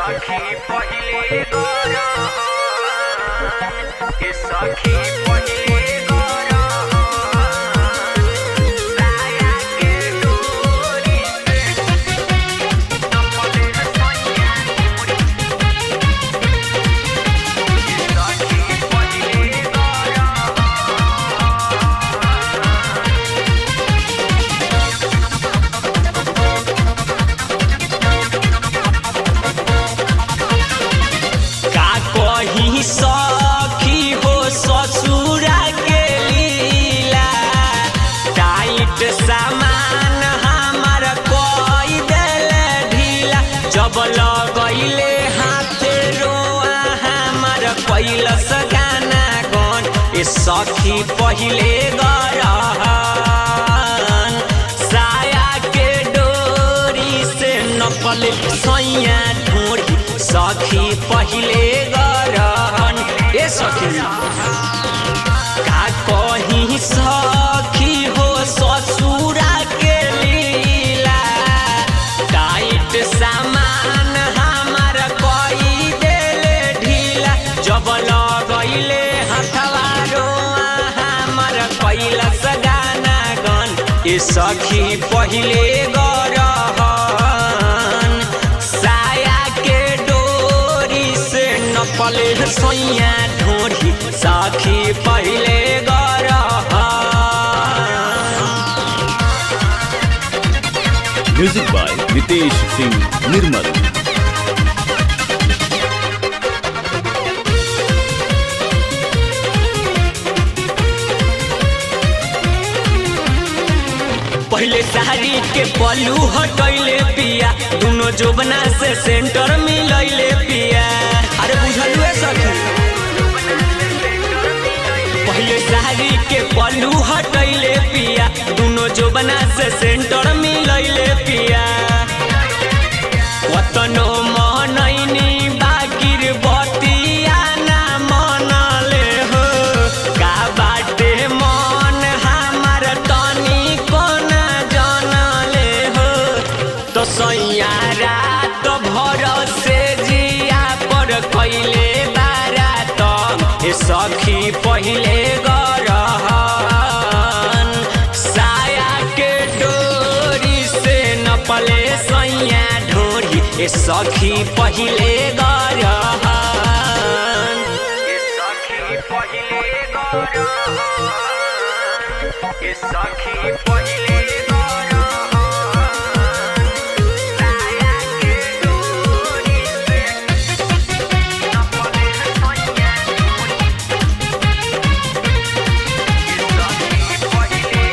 सखी पहिले गरहन ए सखी पहिले गरहन साया के डोरी से नपले सैया ढोरी ए सखी पहिले गरहन का कही सखी हो ससुरा के लीला टाइट सामान हमार कोई दिल ढीला जब लगैले हाथ रोआ हमार कैलस गाना गन ए सखी पहिले गरहन साया के डोरी से नपले सैया ढोरी सखी पहिले गरहन ए सखी का कही सखी हो ससुरा के लीला टाइट सामान हमार कोई देले ढीला जब लगैले हथवा रोआ हमार कैलस गाना गन ए सखी पहिले गरहन साया के डोरी से नपले सैया ढोरी सखी पहिले गरहन म्यूजिक बाय नितेश सिंह निर्मल। पहले साड़ी के पल्लू हटैले पिया दोनों जोबना से सेंटर मिलैले पिया अरे बुझलुए सखी पहले साड़ी के पल्लू हटैले पिया दोनों जोबना से सेंटर मिलैले पिया कतनो मनैनी बाकिर बतिया ना मनले हो का बाटे मन हमार तनी कोना जानले हो तो सैया रात भर से जिया पर कैले बारात ए सखी पहिले गरहन साया के डोरी से नपले सैया ढोरी ए सखी पहिले गरहन ए सखी पहिले गरहन ए सखी पहिले गरहन साया के डोरी से नपले सैया ढोरी ए सखी पहिले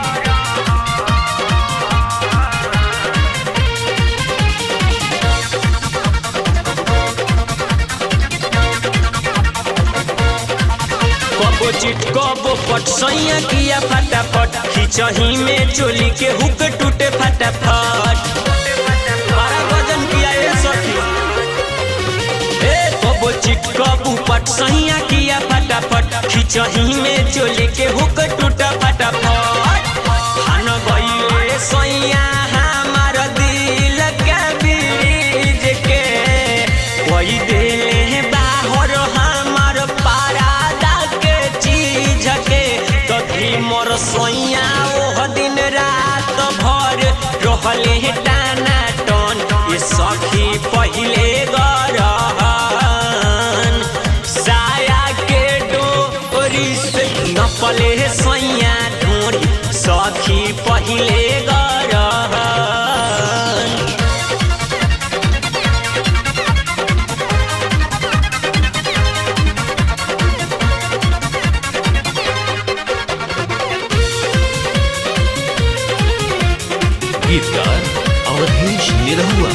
कबो चिट कबो पट सैया किया फटाफट खिचही में चोली के हुक टूटे फटाफट बड़ा वजन किया ए सखी ए कबो चिट कबो पट सैया किया फटाफट खिचही में चोली के हुक टूटा फटाफट हन गइले सैया हमार दिल के बीज के कोई देले बाहर हमार पारादा के चीज के तभी मोर सैया ओह दिन रात भर रहले टाना टन ये सखी पहिले गरहन साया के डोरी से नपले सैया ढोरी सखी पहिले गरहन गीतकार अवधेश निरहुआ।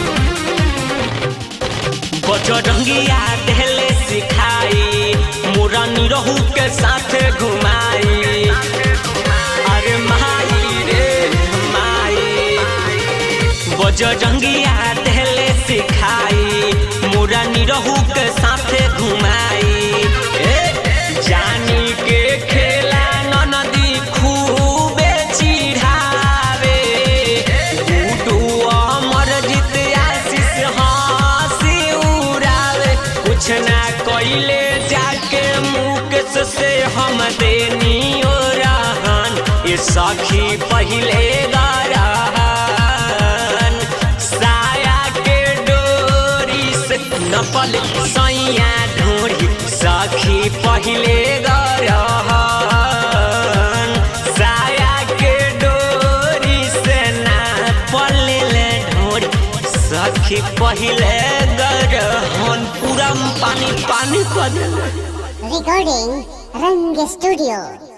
बजरंगिया देले सिखाई मोरा निरहु के साथ घुमाई अरे माई रे माई बजरंगिया देले सिखाई मोरा निरहु के साथ घुमाई जानी के खेला ननदी खूबे चिढ़ावे गुडू अमर जीत आशीष हंसी से हम देनी ओ रहन ये सखी पहिले गरहन साया के डोरी से नपल सैया ढोरी सखी पहिले गरहन साया के डोरी से नपल ढोरी सखी पहिले गरहन पूरा पानी पानी कर देले। Recording Rang Studio.